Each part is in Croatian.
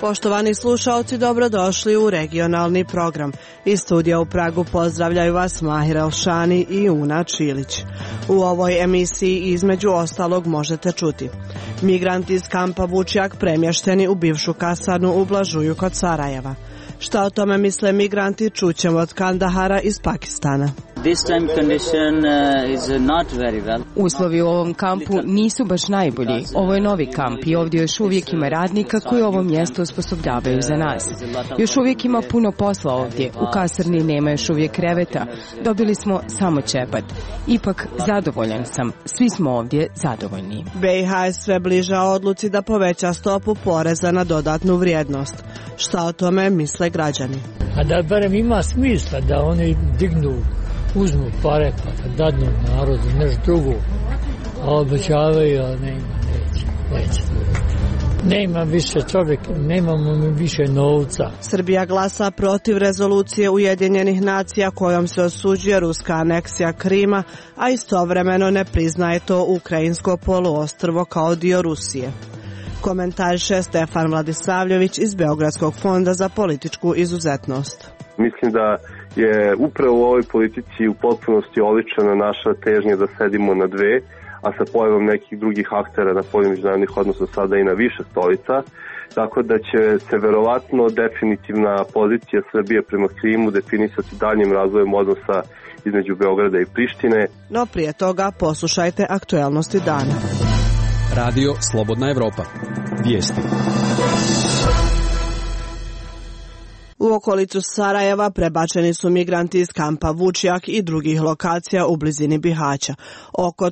Poštovani slušaoci, dobrodošli u regionalni program. Iz studija u Pragu pozdravljaju vas Mahir Elšani i Una Čilić. U ovoj emisiji između ostalog možete čuti: migranti iz kampa Vučjak premješteni u bivšu kasarnu u Blažuju kod Sarajeva. Šta o tome misle migranti čućemo od Kandahara iz Pakistana. Uslovi u ovom kampu nisu baš najbolji. Ovo je novi kamp i ovdje još uvijek ima radnika koji ovo mjesto osposobljavaju za nas. Još uvijek ima puno posla ovdje. U kasarni nema još uvijek kreveta. Dobili smo samo čepat. Ipak zadovoljan sam. Svi smo ovdje zadovoljni. BiH je sve bliža odluci da poveća stopu poreza na dodatnu vrijednost. Šta o tome misle građani? A da barem ima smisla da oni uzmu pare pa da dadnu narodu nešto drugo, a obećavaju, a neće. Nema više čovjek, nemamo više novca. Srbija glasa protiv rezolucije Ujedinjenih nacija kojom se osuđuje ruska aneksija Krima, a istovremeno ne priznaje to ukrajinsko poluostrvo kao dio Rusije. Komentariše Stefan Vladisavljević iz Beogradskog fonda za političku izuzetnost. Mislim da je upravo u ovoj politici u potpunosti oličena naša težnja da sedimo na dve, a sa pojavom nekih drugih aktera na polju međunarodnih odnosa sada i na više stolica, tako da će se verovatno definitivna pozicija Srbije prema Krimu definisati daljnjim razvojem odnosa između Beograda i Prištine. No prije toga poslušajte aktuelnosti dana. Radio Slobodna Evropa. Vijesti. U okolicu Sarajeva prebačeni su migranti iz kampa Vučjak i drugih lokacija u blizini Bihaća. Oko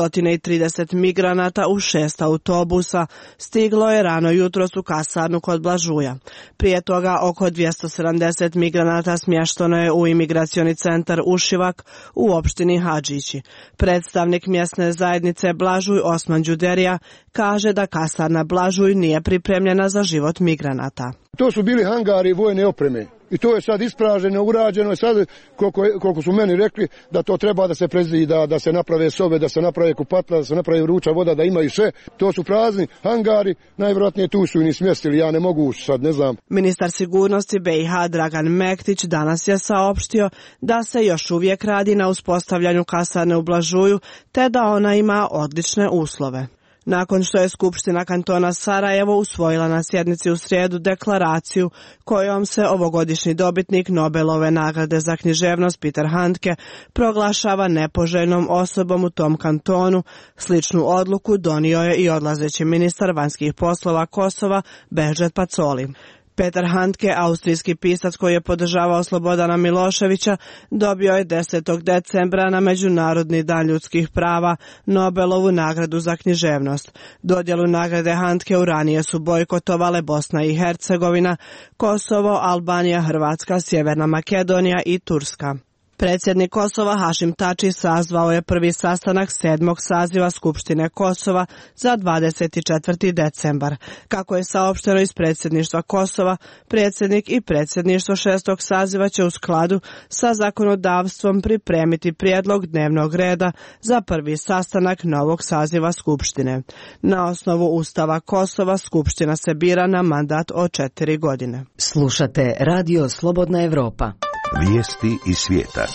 330 migranata u 6 autobusa stiglo je rano jutros u kasarnu kod Blažuja. Prije toga oko 270 migranata smješteno je u imigracioni centar Ušivak u opštini Hadžići. Predstavnik mjesne zajednice Blažuj Osman Đuderija kaže da kasarna Blažuj nije pripremljena za život migranata. To su bili hangari vojne opreme i to je sad ispraženo, urađeno i sad koliko su meni rekli da to treba da se prezida, da se naprave sobe, da se naprave kupatla, da se napravi vruća voda, da imaju sve. To su prazni hangari, najvjerojatnije tu su i ni smjestili, ja ne mogu sad, ne znam. Ministar sigurnosti BiH Dragan Mektić danas je saopštio da se još uvijek radi na uspostavljanju kasarne u Blažuju te da ona ima odlične uslove. Nakon što je Skupština kantona Sarajevo usvojila na sjednici u srijedu deklaraciju kojom se ovogodišnji dobitnik Nobelove nagrade za književnost Peter Handke proglašava nepoželjnom osobom u tom kantonu, sličnu odluku donio je i odlazeći ministar vanjskih poslova Kosova Behđet Pacoli. Peter Handke, austrijski pisac koji je podržavao Slobodana Miloševića, dobio je 10. decembra na Međunarodni dan ljudskih prava Nobelovu nagradu za književnost. Dodjelu nagrade Handkeu ranije su bojkotovale Bosna i Hercegovina, Kosovo, Albanija, Hrvatska, Sjeverna Makedonija i Turska. Predsjednik Kosova Hašim Tači sazvao je prvi sastanak 7. saziva Skupštine Kosova za 24. decembar. Kako je saopšteno iz predsjedništva Kosova, predsjednik i predsjedništvo 6. saziva će u skladu sa zakonodavstvom pripremiti prijedlog dnevnog reda za prvi sastanak novog saziva Skupštine. Na osnovu Ustava Kosova Skupština se bira na mandat od 4 godine. Slušate Radio Slobodna Evropa. Vijesti iz svijeta.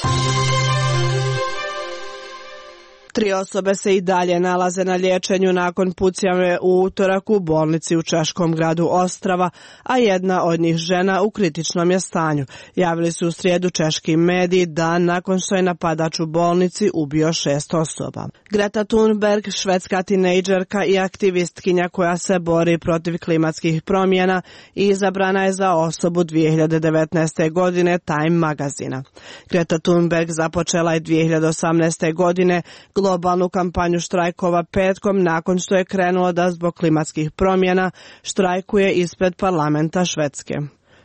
3 osobe se i dalje nalaze na liječenju nakon pucnjave u utorak u bolnici u češkom gradu Ostrava, a jedna od njih žena u kritičnom je stanju. Javili su u srijedu češki mediji dan nakon što je napadač u bolnici ubio 6 osoba. Greta Thunberg, švedska tinejdžerka i aktivistkinja koja se bori protiv klimatskih promjena, izabrana je za osobu 2019. godine Time magazina. Greta Thunberg započela je 2018. godine globalnu kampanju štrajkova petkom nakon što je krenulo da zbog klimatskih promjena štrajkuje ispred parlamenta Švedske.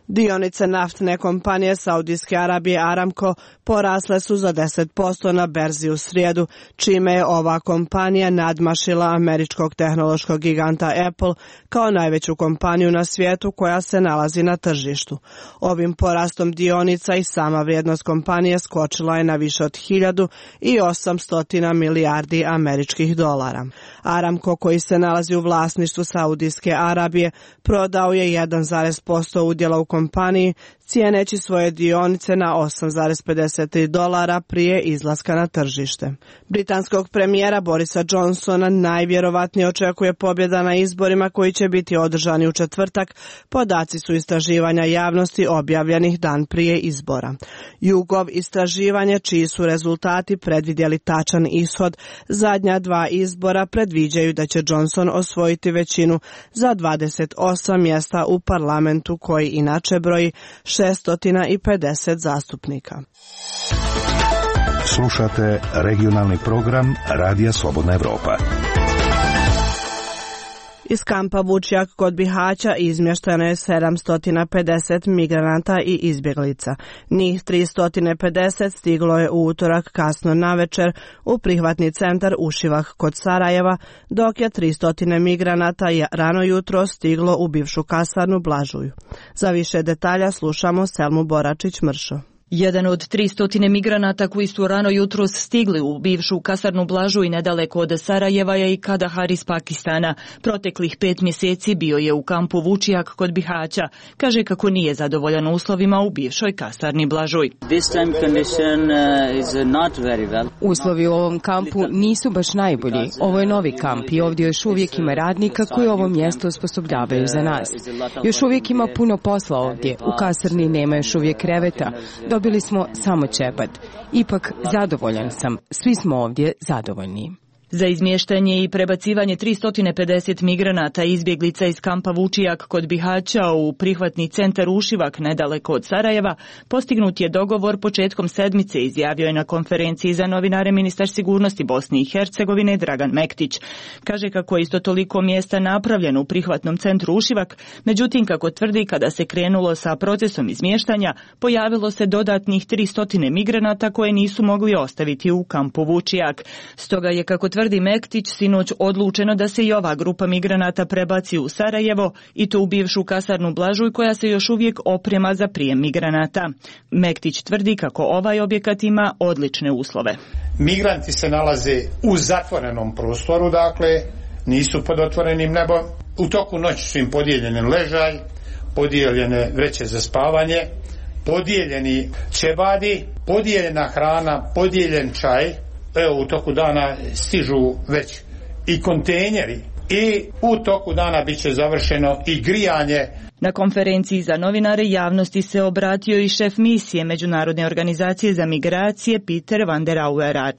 Dionice naftne kompanije Saudijske Arabije Aramco porasle su za 10% na berzi u srijedu, čime je ova kompanija nadmašila američkog tehnološkog giganta Apple kao najveću kompaniju na svijetu koja se nalazi na tržištu. Ovim porastom dionica i sama vrijednost kompanije skočila je na više od 1.800 milijardi američkih dolara. Aramco, koji se nalazi u vlasništvu Saudijske Arabije, prodao je 1,% udjela u kompaniji, cijeneći svoje dionice na $8,53 prije izlaska na tržište. Britanskog premijera Borisa Johnsona najvjerovatnije očekuje pobjeda na izborima koji će biti održani u četvrtak, podaci su istraživanja javnosti objavljenih dan prije izbora. YouGov istraživanje, čiji su rezultati predvidjeli tačan ishod, zadnja dva izbora predviđaju da će Johnson osvojiti većinu za 28 mjesta u parlamentu koji inače broji 650 zastupnika. Slušate regionalni program Radija Slobodna Evropa. Iz kampa Vučjak kod Bihaća izmješteno je 750 migranata i izbjeglica. Njih 350 stiglo je u utorak kasno navečer u prihvatni centar Ušivak kod Sarajeva, dok je 300 migranata rano jutro stiglo u bivšu kasarnu Blažuj. Za više detalja slušamo Selmu Boračić-Mršo. Jedan od 300 migranata koji su rano jutros stigli u bivšu kasarnu Blažuj nedaleko od Sarajeva je i Kadahar iz Pakistana. Proteklih 5 mjeseci bio je u kampu Vučjak kod Bihaća. Kaže kako nije zadovoljan uslovima u bivšoj kasarni Blažuj. Uslovi u ovom kampu nisu baš najbolji. Ovo je novi kamp i ovdje još uvijek ima radnika koji ovo mjesto osposobljavaju za nas. Još uvijek ima puno posla ovdje. U kasarni nema još uvijek kreveta. Dobili smo samo ćebat. Ipak zadovoljan sam. Svi smo ovdje zadovoljni. Za izmještanje i prebacivanje 350 migranata i izbjeglica iz kampa Vučijak kod Bihaća u prihvatni centar Ušivak nedaleko od Sarajeva postignut je dogovor početkom sedmice, izjavio je na konferenciji za novinare ministar sigurnosti Bosne i Hercegovine Dragan Mektić. Kaže kako je isto toliko mjesta napravljeno u prihvatnom centru Ušivak, međutim kako tvrdi kada se krenulo sa procesom izmještanja pojavilo se dodatnih 300 migranata koje nisu mogli ostaviti u kampu Vučijak. Stoga je, kako tvrdi Mektić, sinoć odlučeno da se i ova grupa migranata prebaci u Sarajevo i to u bivšu kasarnu Blažuj koja se još uvijek oprema za prijem migranata. Mektić tvrdi kako ovaj objekat ima odlične uslove. Migranti se nalaze u zatvorenom prostoru, dakle nisu pod otvorenim nebom. U toku noći su im podijeljene ležaj, podijeljene vreće za spavanje, podijeljeni ćebadi, podijeljena hrana, podijeljen čaj. Evo, u toku dana stižu već i kontejneri i u toku dana bit će završeno i grijanje. Na konferenciji za novinare javnosti se obratio i šef misije Međunarodne organizacije za migracije Peter van der Auwerath.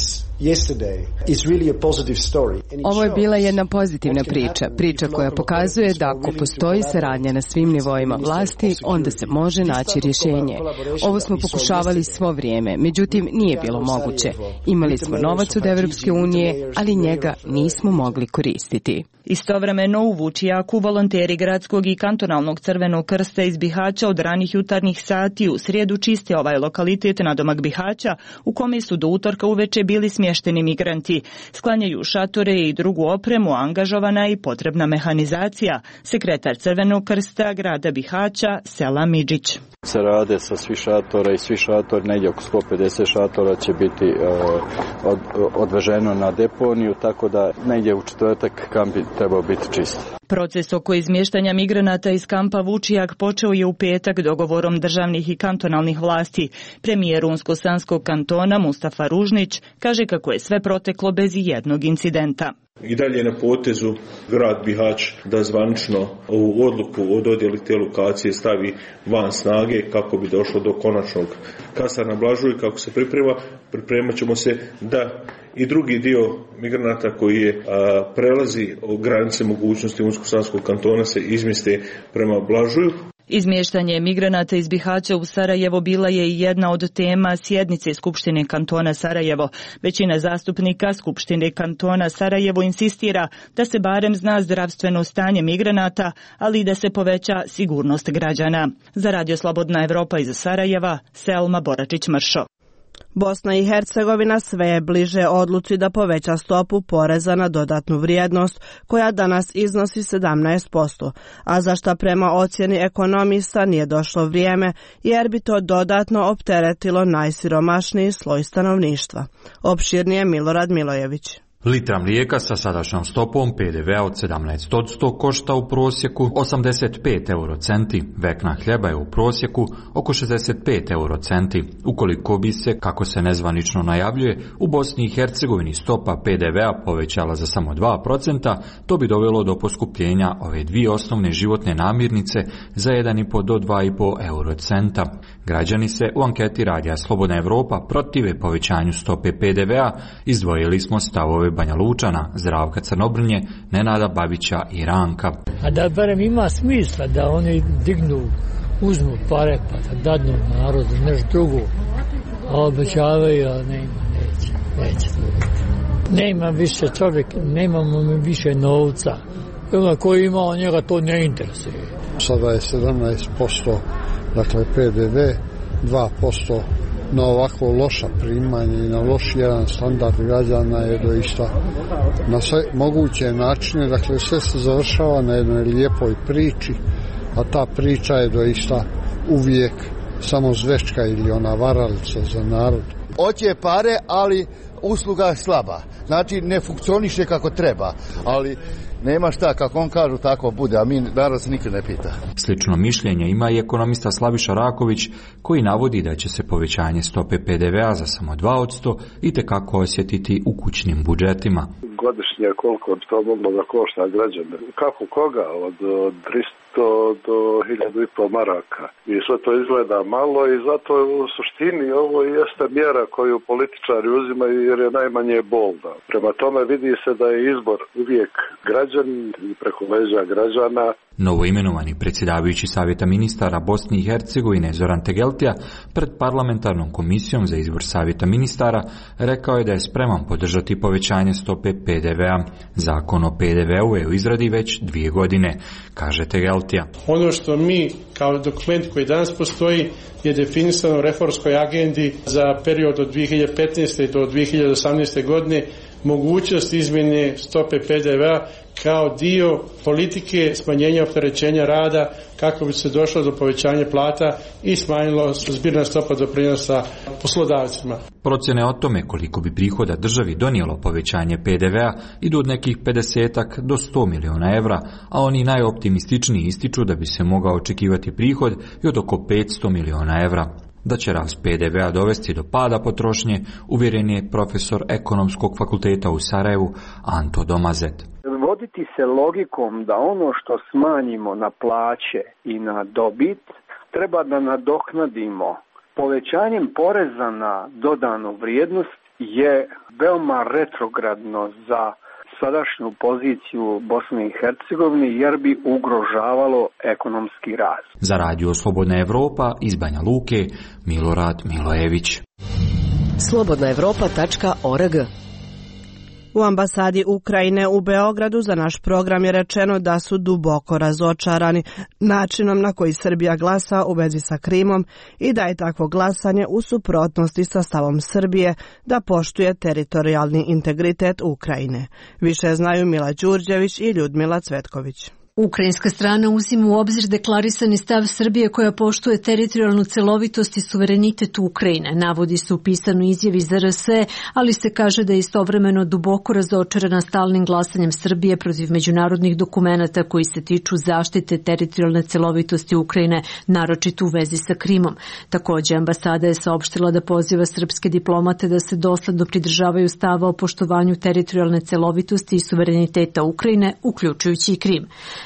Ovo je bila jedna pozitivna priča koja pokazuje da ako postoji saradnja na svim nivoima vlasti, onda se može naći rješenje. Ovo smo pokušavali svo vrijeme, međutim nije bilo moguće. Imali smo novac od Evropske unije, ali njega nismo mogli koristiti. Istovremeno u Vučijaku volonteri gradskog i kantonalnog Crvenog krsta iz Bihaća od ranih jutarnjih sati u srijedu čiste ovaj lokalitet nadomak Bihaća u kome su do utorka uveče bili smješteni migranti. Sklanjaju šatore i drugu opremu, angažovana i potrebna mehanizacija. Sekretar Crvenog krsta grada Bihaća Sela Midžić. Se rade sa svi šatora i svi šatori, negdje oko 150 šatora će biti odveženo na deponiju, tako da negdje u četvrtak kamp bi trebao biti čist. Proces oko izmještanja migranata iz kampa Vučijak počeo je u petak dogovorom državnih i kantonalnih vlasti. Premijer Unsko-Sanskog kantona Mustafa Ružnić kaže kako je sve proteklo bez jednog incidenta. I dalje na potezu grad Bihać da zvanično ovu odluku o dodjeli te lokacije stavi van snage kako bi došlo do konačnog kasarna Blažuj. Kako se pripremat ćemo se da i drugi dio migranata koji je prelazi granice mogućnosti Unsko-Sanskog kantona se izmjeste prema Blažuju. Izmještanje migranata iz Bihaća u Sarajevo bila je i jedna od tema sjednice Skupštine kantona Sarajevo. Većina zastupnika Skupštine kantona Sarajevo insistira da se barem zna zdravstveno stanje migranata, ali i da se poveća sigurnost građana. Za Radio Slobodna Evropa iz Sarajeva, Selma Boračić-Mršo. Bosna i Hercegovina sve je bliže odluci da poveća stopu poreza na dodatnu vrijednost, koja danas iznosi 17%, a za šta prema ocjeni ekonomista nije došlo vrijeme, jer bi to dodatno opteretilo najsiromašniji sloj stanovništva. Opširnije Milorad Milojević. Litra mlijeka sa sadašnjom stopom PDV-a od 17% košta u prosjeku 85 eurocenti, vekna hljeba je u prosjeku oko 65 eurocenti. Ukoliko bi se, kako se nezvanično najavljuje, u Bosni i Hercegovini stopa PDV-a povećala za samo 2%, to bi dovelo do poskupljenja ove dvije osnovne životne namirnice za 1,5 do 2,5 eurocenta. Građani se u anketi Radija Slobodna Evropa protive povećanju stope PDV-a, izdvojili smo stavove Banja Lučana, Zdravka Crnobrnje, Nenada Babića i Ranka. A da barem ima smisla da oni dignu, uzmu pare pa da dadnu narodu nešto drugo, a obećavaju, a neće to biti. Nema više čovjek, nemamo mi više novca. Ona koji ima, njega to ne interesuje. Sada je 17%, dakle PDV, 2% na ovako loša primanja i na loš jedan standard građana je doista na sve moguće načine, dakle sve se završava na jednoj lijepoj priči, a ta priča je doista uvijek samo zvečka ili ona varalica za narod. Hoće pare, ali usluga je slaba, znači ne funkcioniše kako treba, ali nema šta, kako on kažu tako bude, a mi narod se nikad ne pita. Slično mišljenje ima i ekonomista Slaviša Raković, koji navodi da će se povećanje stope PDV-a za samo 2% itekako osjetiti u kućnim budžetima. Godišnje koliko bi to moglo da košta građane? Kako koga? Od 300 do 1.500 maraka. I sve to izgleda malo i zato u suštini ovo jeste mjera koju političari uzimaju jer je najmanje bolna. Prema tome vidi se da je izbor uvijek građanin i preko leđa građana. Novoimenovani predsjedavajući Savjeta ministara Bosne i Hercegovine Zoran Tegeltija pred parlamentarnom komisijom za izbor Savjeta ministara rekao je da je spreman podržati povećanje stope PDV-a. Zakon o PDV-u je u izradi već 2 godine, kaže Tegeltija. Ono što mi kao dokument koji danas postoji je definisano u reformskoj agendi za period od 2015. do 2018. godine mogućnost izmjene stope PDV-a kao dio politike smanjenja opterećenja rada kako bi se došlo do povećanja plata i smanjilo zbirna stopa doprinosa poslodavcima. Procjene o tome koliko bi prihoda državi donijelo povećanje PDV-a idu od nekih 50 do 100 miliona evra, a oni najoptimističniji ističu da bi se mogao očekivati prihod i od oko 500 miliona evra. Da će rast PDV-a dovesti do pada potrošnje, uvjeren je profesor Ekonomskog fakulteta u Sarajevu Anto Domazet. Voditi se logikom da ono što smanjimo na plaće i na dobit treba da nadoknadimo povećanjem poreza na dodanu vrijednost je veoma retrogradno za sadašnju poziciju Bosne i Hercegovine jer bi ugrožavalo ekonomski rast. Za Radio Slobodna Evropa iz Banja Luke, Milorad Milojević. slobodnaevropa.org. U ambasadi Ukrajine u Beogradu za naš program je rečeno da su duboko razočarani načinom na koji Srbija glasa u vezi sa Krimom i da je takvo glasanje u suprotnosti sa stavom Srbije da poštuje teritorijalni integritet Ukrajine. Više znaju Mila Đurđević i Ljudmila Cvetković. Ukrajinska strana uzima u obzir deklarisani stav Srbije koja poštuje teritorijalnu celovitost i suverenitet Ukrajine, navodi se u pisanoj izjavi ZRS, ali se kaže da je istovremeno duboko razočarana stalnim glasanjem Srbije protiv međunarodnih dokumenata koji se tiču zaštite teritorijalne celovitosti Ukrajine, naročito u vezi sa Krimom. Također, ambasada je saopštila da poziva srpske diplomate da se dosledno pridržavaju stava o poštovanju teritorijalne celovitosti i suvereniteta Ukrajine, uključujući i Krim.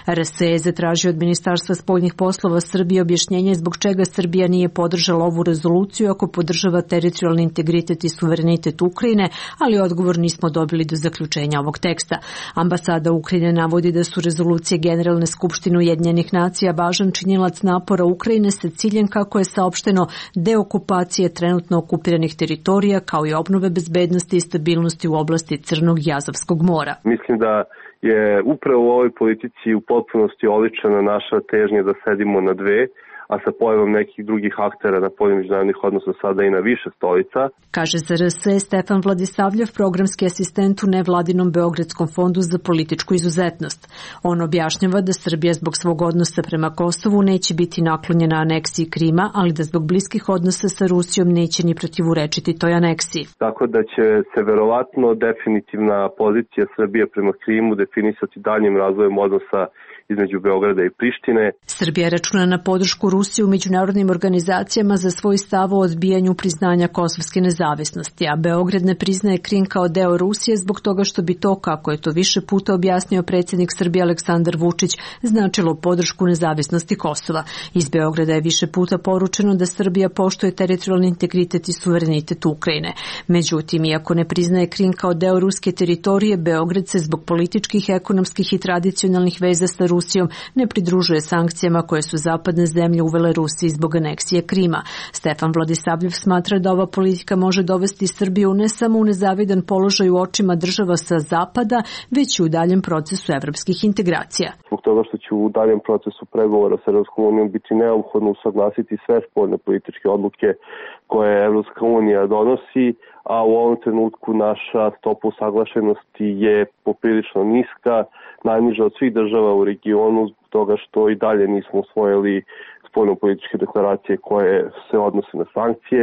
RS je zatražio od Ministarstva spoljnih poslova Srbije objašnjenje zbog čega Srbija nije podržala ovu rezoluciju ako podržava teritorijalni integritet i suverenitet Ukrajine, ali odgovor nismo dobili do zaključenja ovog teksta. Ambasada Ukrajine navodi da su rezolucije Generalne skupštine Ujedinjenih nacija važan činilac napora Ukrajine sa ciljem, kako je saopšteno, deokupacije trenutno okupiranih teritorija kao i obnove bezbednosti i stabilnosti u oblasti Crnog i Azovskog mora. Mislim da je upravo u ovoj politici u potpunosti oličena naša težnja da sedimo na dve, a sa pojavom nekih drugih aktera na polju međunarodnih odnosa sada i na više stolica. Kaže za RS Stefan Vladisavljev, programski asistent u nevladinom Beogradskom fondu za političku izuzetnost. On objašnjava da Srbija zbog svog odnosa prema Kosovu neće biti naklonjena aneksiji Krima, ali da zbog bliskih odnosa sa Rusijom neće ni protivurečiti toj aneksiji. Tako da će se verovatno definitivna pozicija Srbije prema Krimu definisati daljim razvojem odnosa između Beograda i Prištine. Srbija računa na podršku Rusije u međunarodnim organizacijama za svoj stav o odbijanju priznanja kosovske nezavisnosti, a Beograd ne priznaje Krim kao deo Rusije zbog toga što bi to, kako je to više puta objasnio predsjednik Srbije Aleksandar Vučić, značilo podršku nezavisnosti Kosova. Iz Beograda je više puta poručeno da Srbija poštuje teritorijalni integritet i suverenitet Ukrajine. Međutim, iako ne priznaje Krim kao deo ruske teritorije, Beograd se zbog političkih, ekonomskih i tradicionalnih veza sa Rusijom ne pridružuje sankcijama koje su zapadne zemlje uvele Rusiji zbog aneksije Krima. Stefan Vladisavljev smatra da ova politika može dovesti Srbiju ne samo u nezavidan položaj u očima država sa zapada, već i u daljem procesu evropskih integracija. Zbog toga što će u daljem procesu pregovora sa Evropskom unijom biti neophodno usaglasiti sve spoljne političke odluke koje Evropska unija donosi, a u ovom trenutku naša stopa usaglašenosti je poprilično niska, najniža od svih država u regionu, zbog toga što i dalje nismo usvojili spoljno-političke deklaracije koje se odnose na sankcije,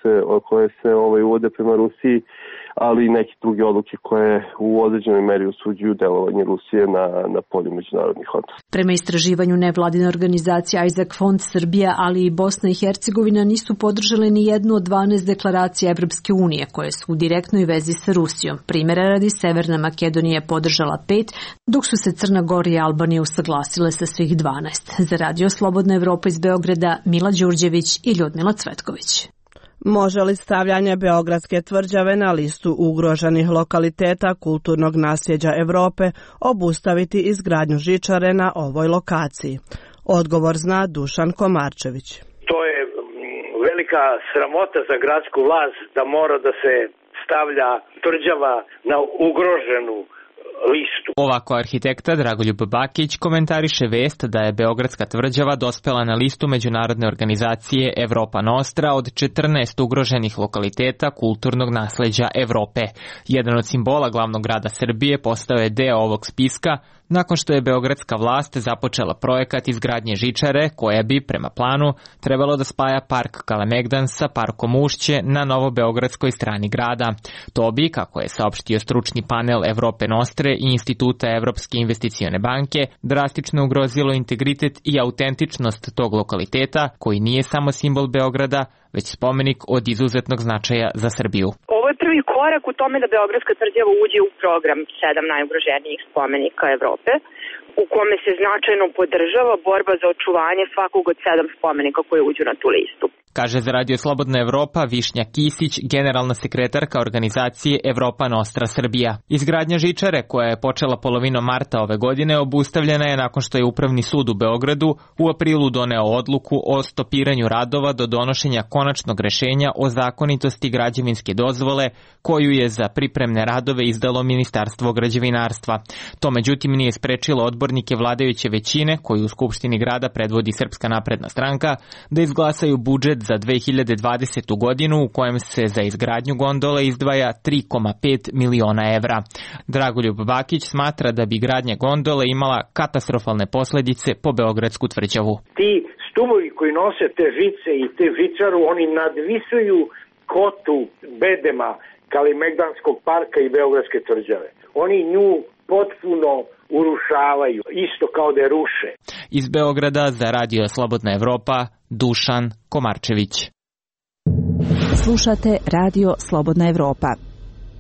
koje se uvode prema Rusiji, ali i neke druge odluke koje u određenoj meri osuđuju delovanje Rusije na polju međunarodnih odnosa. Prema istraživanju nevladine organizacije Isaac Fond, Srbija, ali i Bosna i Hercegovina nisu podržale ni jednu od 12 deklaracija Evropske unije koje su u direktnoj vezi sa Rusijom. Primjera radi, Severna Makedonija je podržala 5, dok su se Crna Gora i Albanija usaglasile sa svih 12. Za Radio Slobodna Evropa iz Beograda, Mila Đurđević i Ljudmila Cvetković. Može li stavljanje Beogradske tvrđave na listu ugroženih lokaliteta kulturnog nasljeđa Evrope obustaviti izgradnju žičare na ovoj lokaciji? Odgovor zna Dušan Komarčević. To je velika sramota za gradsku vlast da mora da se stavlja tvrđava na ugroženu listu. Ovako arhitekta Dragoljub Bakić komentariše vest da je Beogradska tvrđava dospela na listu međunarodne organizacije Evropa Nostra od 14 ugroženih lokaliteta kulturnog nasleđa Evrope. Jedan od simbola glavnog grada Srbije postao je deo ovog spiska nakon što je beogradska vlast započela projekat izgradnje žičare koja bi, prema planu, trebalo da spaja park Kalemegdan sa parkom Ušće na novobeogradskoj strani grada. To bi, kako je saopštio stručni panel Evrope Nostre i Instituta Evropske investicione banke, drastično ugrozilo integritet i autentičnost tog lokaliteta, koji nije samo simbol Beograda, već spomenik od izuzetnog značaja za Srbiju. Ovo je prvi korak u tome da Beogradska tvrđava uđe u program 7 najugroženijih spomenika Evrope, u kome se značajno podržava borba za očuvanje svakog od 7 spomenika koje uđu na tu listu. Kaže za Radio Slobodna Evropa Višnja Kisić, generalna sekretarka organizacije Evropa Nostra Srbija. Izgradnja žičare, koja je počela polovinom marta ove godine, obustavljena je nakon što je Upravni sud u Beogradu u aprilu doneo odluku o stopiranju radova do donošenja konačnog rešenja o zakonitosti građevinske dozvole, koju je za pripremne radove izdalo Ministarstvo građevinarstva. To međutim nije sprečilo odbornike vladajuće većine, koju u Skupštini grada predvodi Srpska napredna stranka, da izglasaju budžet za 2020. godinu u kojem se za izgradnju gondole izdvaja 3,5 miliona evra. Dragoljub Bakić smatra da bi gradnja gondole imala katastrofalne posljedice po Beogradsku tvrđavu. Ti stubovi koji nose te žice i te žičaru, oni nadvisuju kotu bedema Kalemegdanskog parka i Beogradske tvrđave. Oni nju potpuno urušavaju, isto kao da je ruše. Iz Beograda za Radio Slobodna Evropa, Dušan Komarčević. Slušate Radio Slobodna Evropa.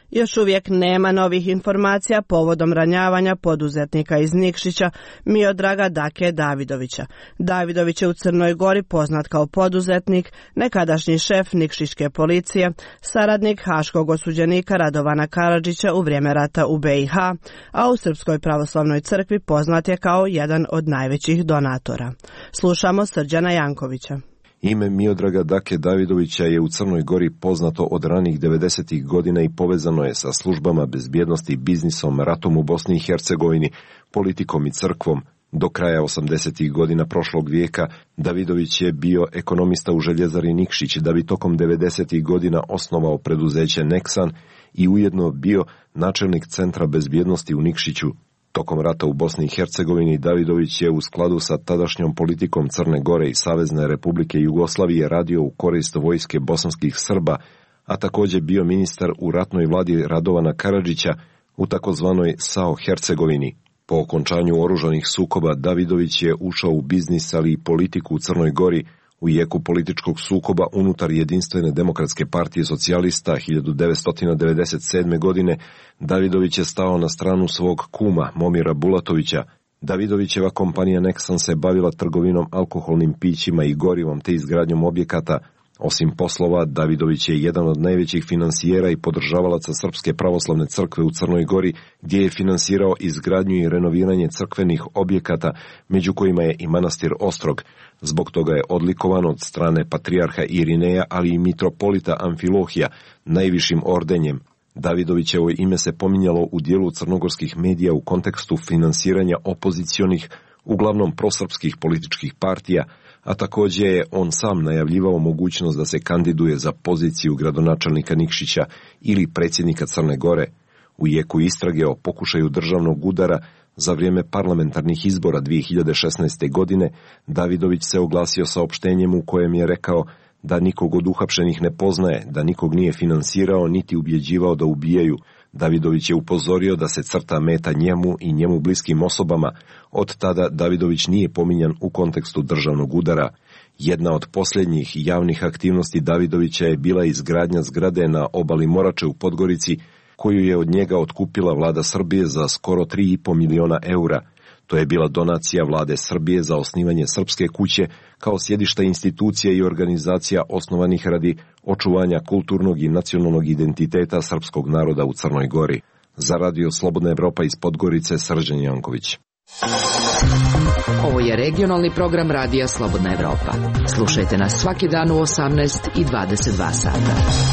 Još uvijek nema novih informacija povodom ranjavanja poduzetnika iz Nikšića Miodraga Dake Davidovića. Davidović je u Crnoj Gori poznat kao poduzetnik, nekadašnji šef Nikšićke policije, saradnik haškog osuđenika Radovana Karadžića u vrijeme rata u BiH, a u Srpskoj pravoslavnoj crkvi poznat je kao jedan od najvećih donatora. Slušamo Srđana Jankovića. Ime Miodraga Dake Davidovića je u Crnoj Gori poznato od ranih 90. godina i povezano je sa službama bezbjednosti, biznisom, ratom u Bosni i Hercegovini, politikom i crkvom. Do kraja 80. godina prošlog vijeka Davidović je bio ekonomista u željezari Nikšić, da bi tokom 90. godina osnovao preduzeće Neksan i ujedno bio načelnik Centra bezbjednosti u Nikšiću. Tokom rata u Bosni i Hercegovini Davidović je u skladu sa tadašnjom politikom Crne Gore i Savezne Republike Jugoslavije radio u korist vojske bosanskih Srba, a također bio ministar u ratnoj vladi Radovana Karadžića u takozvanoj SAO Hercegovini. Po okončanju oružanih sukoba Davidović je ušao u biznis, ali i politiku u Crnoj Gori. U jeku političkog sukoba unutar Jedinstvene demokratske partije socijalista 1997. godine Davidović je stao na stranu svog kuma Momira Bulatovića. Davidovićeva kompanija Neksan se bavila trgovinom alkoholnim pićima i gorivom te izgradnjom objekata. Osim poslova, Davidović je jedan od najvećih finansijera i podržavalaca Srpske pravoslavne crkve u Crnoj Gori, gdje je finansirao izgradnju i renoviranje crkvenih objekata, među kojima je i manastir Ostrog. Zbog toga je odlikovan od strane patrijarha Irineja, ali i mitropolita Amfilohija, najvišim ordenjem. Davidovićevo ime se pominjalo u dijelu crnogorskih medija u kontekstu finansiranja opozicionih, uglavnom prosrpskih političkih partija, a također je on sam najavljivao mogućnost da se kandiduje za poziciju gradonačelnika Nikšića ili predsjednika Crne Gore. U jeku istrage o pokušaju državnog udara za vrijeme parlamentarnih izbora 2016. godine Davidović se oglasio saopštenjem u kojem je rekao da nikog od uhapšenih ne poznaje, da nikog nije finansirao niti ubjeđivao da ubijaju. Davidović je upozorio da se crta meta njemu i njemu bliskim osobama. Od tada Davidović nije pominjan u kontekstu državnog udara. Jedna od posljednjih javnih aktivnosti Davidovića je bila izgradnja zgrade na obali Morače u Podgorici, koju je od njega otkupila vlada Srbije za skoro 3,5 miliona eura. To je bila donacija vlade Srbije za osnivanje Srpske kuće kao sjedišta institucija i organizacija osnovanih radi očuvanja kulturnog i nacionalnog identiteta srpskog naroda u Crnoj Gori. Za Radio Slobodna Evropa iz Podgorice, Srđan Janković. Ovo je regionalni program Radija Slobodna Evropa. Slušajte nas svaki dan u 18 i 22 sata.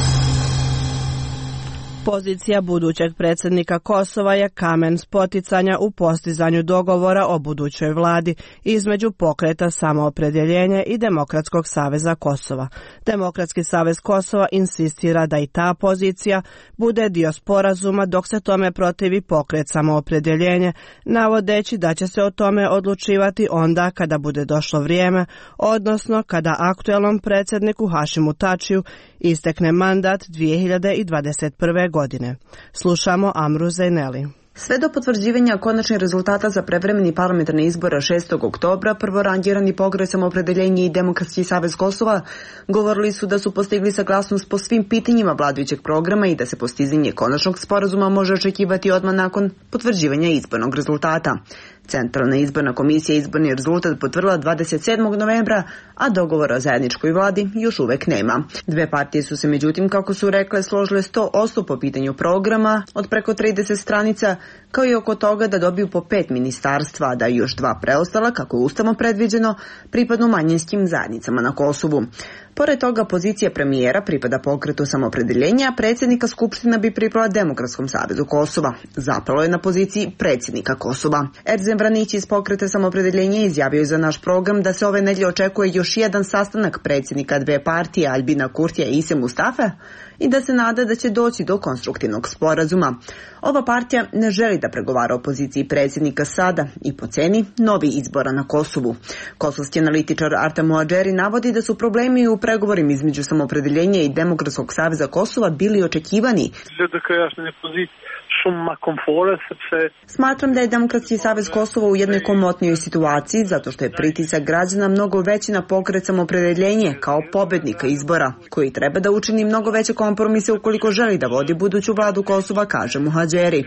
Pozicija budućeg predsjednika Kosova je kamen spoticanja u postizanju dogovora o budućoj vladi između Pokreta samoopredjeljenje i Demokratskog saveza Kosova. Demokratski savez Kosova insistira da i ta pozicija bude dio sporazuma, dok se tome protivi Pokret samoopredjeljenje, navodeći da će se o tome odlučivati onda kada bude došlo vrijeme, odnosno kada aktuelnom predsjedniku Hašimu Tačiju istekne mandat 2021. godine. Slušamo Amru Zajneli. Sve do potvrđivanja konačnih rezultata za prevremeni parlamentarne izbora 6. oktobra, prvorangirani Pokret samoopredjeljenje i Demokratski savez Kosova govorili su da su postigli saglasnost po svim pitanjima vladajućeg programa i da se postizanje konačnog sporazuma može očekivati odmah nakon potvrđivanja izbornog rezultata. Centralna izborna komisija izborni rezultat potvrdila 27. novembra, a dogovora o zajedničkoj vladi još uvek nema. Dve partije su se međutim, kako su rekle, složile 100% po pitanju programa od preko 30 stranica, kao i oko toga da dobiju po 5 ministarstva, a da još 2 preostala, kako je ustavom predviđeno, pripadnu manjinskim zajednicama na Kosovu. Pored toga, pozicija premijera pripada Pokretu samoopredjeljenja, a predsjednika Skupština bi pripala Demokratskom savezu Kosova. Zapelo je na poziciji predsjednika Kosova. Erzem Vranić iz Pokreta samoopredjeljenja izjavio je za naš program da se ove nedjelje očekuje još jedan sastanak predsjednika dve partije, Albina Kurtija i Ise Mustafe, i da se nada da će doći do konstruktivnog sporazuma. Ova partija ne želi da pregovara o poziciji predsjednika sada i po ceni novi izbora na Kosovu. Kosovski analitičar Artem Muadžeri navodi da su problemi u pregovorima između samoopredjeljenja i Demokratskog saveza Kosova bili očekivani. Smatram da je Demokratski savez Kosova u jednoj komotnijoj situaciji zato što je pritisak građana mnogo veći na pokret Samoopredjeljenje kao pobednika izbora, koji treba da učini mnogo veće kompromise ukoliko želi da vodi buduću vladu Kosova, kaže Muhadžeri.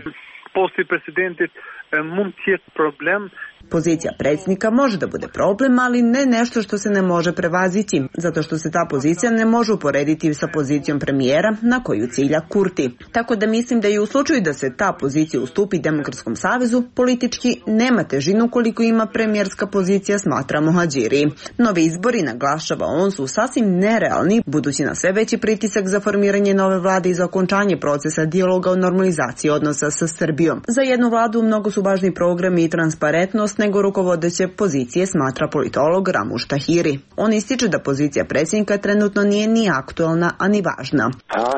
Pozicija predsjednika može da bude problem, ali ne nešto što se ne može prevazići, zato što se ta pozicija ne može uporediti sa pozicijom premijera na koju cilja Kurti. Tako da mislim da i u slučaju da se ta pozicija ustupi Demokratskom savezu, politički nema težinu koliko ima premijerska pozicija, smatra Muhadžiri. Novi izbori, naglašava on, su sasvim nerealni, budući na sve veći pritisak za formiranje nove vlade i za okončanje procesa dijaloga o normalizaciji odnosa sa Srbijom. Za jednu vladu mnogo su važni programi i transparentnost nego rukovodeće pozicije, smatra politolog Ramuš Tahiri. On ističe da pozicija predsjednika trenutno nije ni aktualna, a ni važna.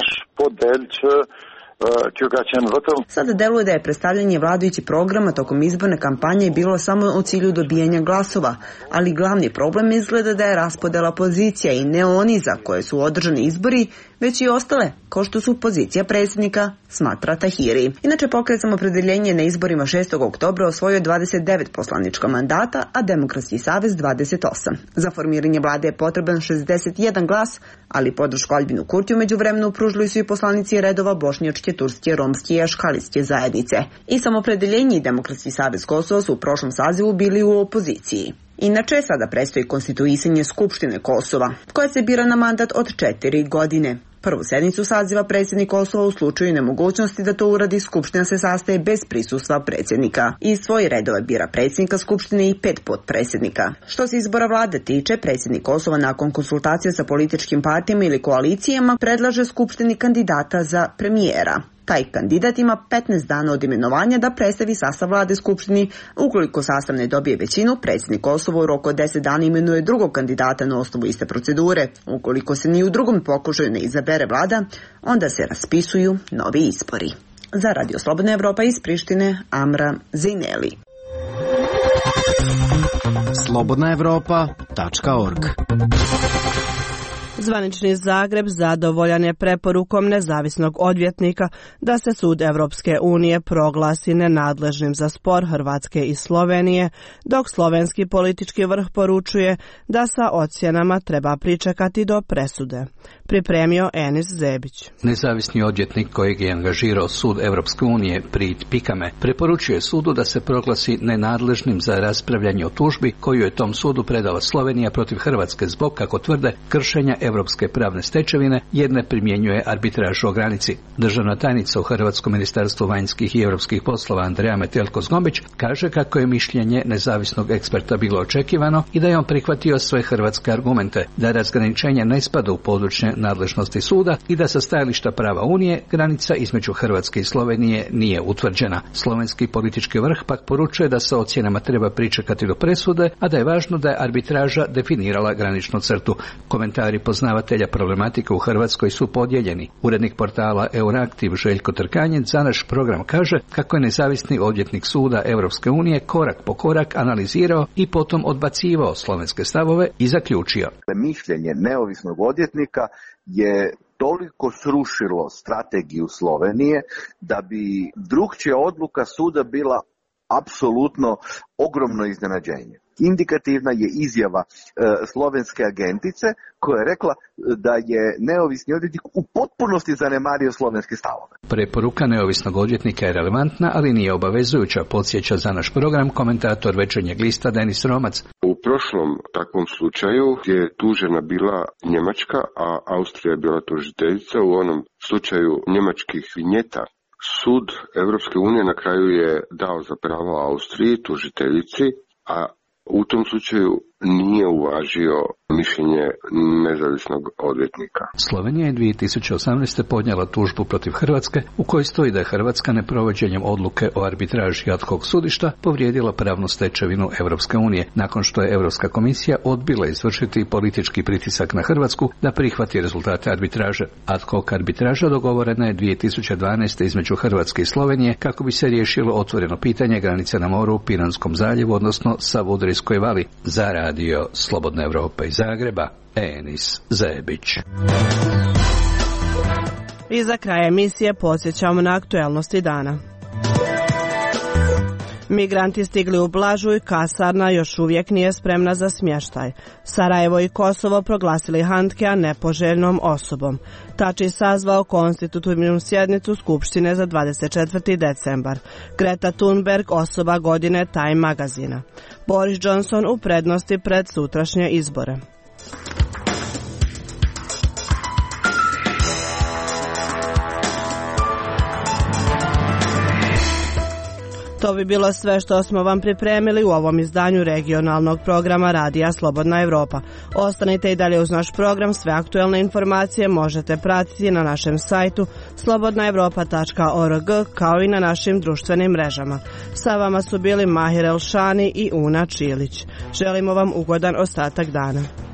Sada deluje da je predstavljanje vladajućih programa tokom izborne kampanje bilo samo u cilju dobijanja glasova, ali glavni problem izgleda da je raspodela pozicija i ne oni za koje su održani izbori, već i ostale, kao što su pozicija predsjednika, smatra Tahiri. Inače, pokret Samoopredjeljenje na izborima 6. oktobra osvojio 29 poslanička mandata, a Demokratski savez 28. Za formiranje vlade je potreban 61 glas, ali podršku Aljbinu Kurtiju međuvremenu pružili su i poslanici redova bošnjačke, turske, romske i aškalijske zajednice. I Samoopredjeljenje i Demokratski savez Kosova su u prošlom sazivu bili u opoziciji. Inače, sada predstoji konstituisanje Skupštine Kosova, koja se bira na mandat od 4 godine. Prvu sednicu saziva predsjednik Kosova u slučaju nemogućnosti da to uradi, Skupština se sastaje bez prisustva predsjednika. Iz svoje redove bira predsjednika Skupštine i 5 potpredsjednika. Što se izbora vlade tiče, predsjednik Kosova nakon konsultacija sa političkim partijama ili koalicijama predlaže Skupštini kandidata za premijera. Taj kandidat ima 15 dana od imenovanja da predstavi sastav vlade Skupštini. Ukoliko sastav ne dobije većinu, predsjednik Kosova u roku od 10 dana imenuje drugog kandidata na osnovu iste procedure. Ukoliko se ni u drugom pokušaju ne izabere vlada, onda se raspisuju novi izbori. Za Radio Slobodna Evropa iz Prištine, Amra Zineli. slobodnaevropa.org. Zvanični Zagreb zadovoljan je preporukom nezavisnog odvjetnika da se Sud Evropske unije proglasi nenadležnim za spor Hrvatske i Slovenije, dok slovenski politički vrh poručuje da sa ocjenama treba pričekati do presude. Pripremio Enis Zebić. Nezavisni odvjetnik kojeg je angažirao Sud Evropske unije, Prit Pikame, preporučuje sudu da se proglasi nenadležnim za raspravljanje o tužbi koju je tom sudu predala Slovenija protiv Hrvatske zbog, kako tvrde, kršenja evropske pravne stečevine jer ne primjenjuje arbitražu o granici. Državna tajnica u Hrvatskom ministarstvu vanjskih i europskih poslova Andreja Metelko-Zgombić kaže kako je mišljenje nezavisnog eksperta bilo očekivano i da je on prihvatio sve hrvatske argumente, da razgraničenje ne spada u područje nadležnosti suda i da sa stajališta prava Unije granica između Hrvatske i Slovenije nije utvrđena. Slovenski politički vrh pak poručuje da sa ocjenama treba pričekati do presude, a da je važno da je arbitraža definirala graničnu crtu. Komentari poznavatelja problematike u Hrvatskoj su podijeljeni. Urednik portala Euraktiv Željko Trkanjec za naš program kaže kako je nezavisni odvjetnik Suda Evropske unije korak po korak analizirao i potom odbacivao slovenske stavove i zaključio. Mišljenje neovisnog odvjetnika je toliko srušilo strategiju Slovenije da bi drugčija odluka suda bila apsolutno ogromno iznenađenje. Indikativna je izjava slovenske agentice koja je rekla da je neovisni odvjetnik u potpunosti zanemario slovenske stavove. Preporuka neovisnog odvjetnika je relevantna, ali nije obavezujuća, podsjeća za naš program komentator Večernjeg lista Denis Romac. U prošlom takvom slučaju je tužena bila Njemačka, a Austrija je bila tužiteljica. U onom slučaju njemačkih vinjeta Sud Evropske unije na kraju je dao za pravo Austriji, tužiteljici, a u tom slučaju nije uvažio mišljenje nezavisnog odvjetnika. Slovenija je 2018. podnijela tužbu protiv Hrvatske u kojoj stoji da je Hrvatska neprovođenjem odluke o arbitraži ad hoc sudišta povrijedila pravnu stečevinu Evropske unije, nakon što je Europska komisija odbila izvršiti politički pritisak na Hrvatsku da prihvati rezultate arbitraže. Ad hoc arbitraža dogovorena je 2012. između Hrvatske i Slovenije kako bi se riješilo otvoreno pitanje granice na moru u Piranskom zaljevu, odnosno Savudrijskoj vali. Za Radio Slobodna Evropa iz Zagreba, Enis Zebić. I za kraj emisije podsjećamo na aktuelnosti dana. Migranti stigli u Blažuj, kasarna još uvijek nije spremna za smještaj. Sarajevo i Kosovo proglasili Handkea nepoželjnom osobom. Tači sazvao konstitutivnu sjednicu Skupštine za 24. decembar. Greta Thunberg osoba godine Time magazina. Boris Johnson u prednosti pred sutrašnje izbore. To bi bilo sve što smo vam pripremili u ovom izdanju regionalnog programa Radija Slobodna Evropa. Ostanite i dalje uz naš program, sve aktuelne informacije možete pratiti na našem sajtu slobodnaevropa.org kao i na našim društvenim mrežama. Sa vama su bili Mahir Elšani i Una Čilić. Želimo vam ugodan ostatak dana.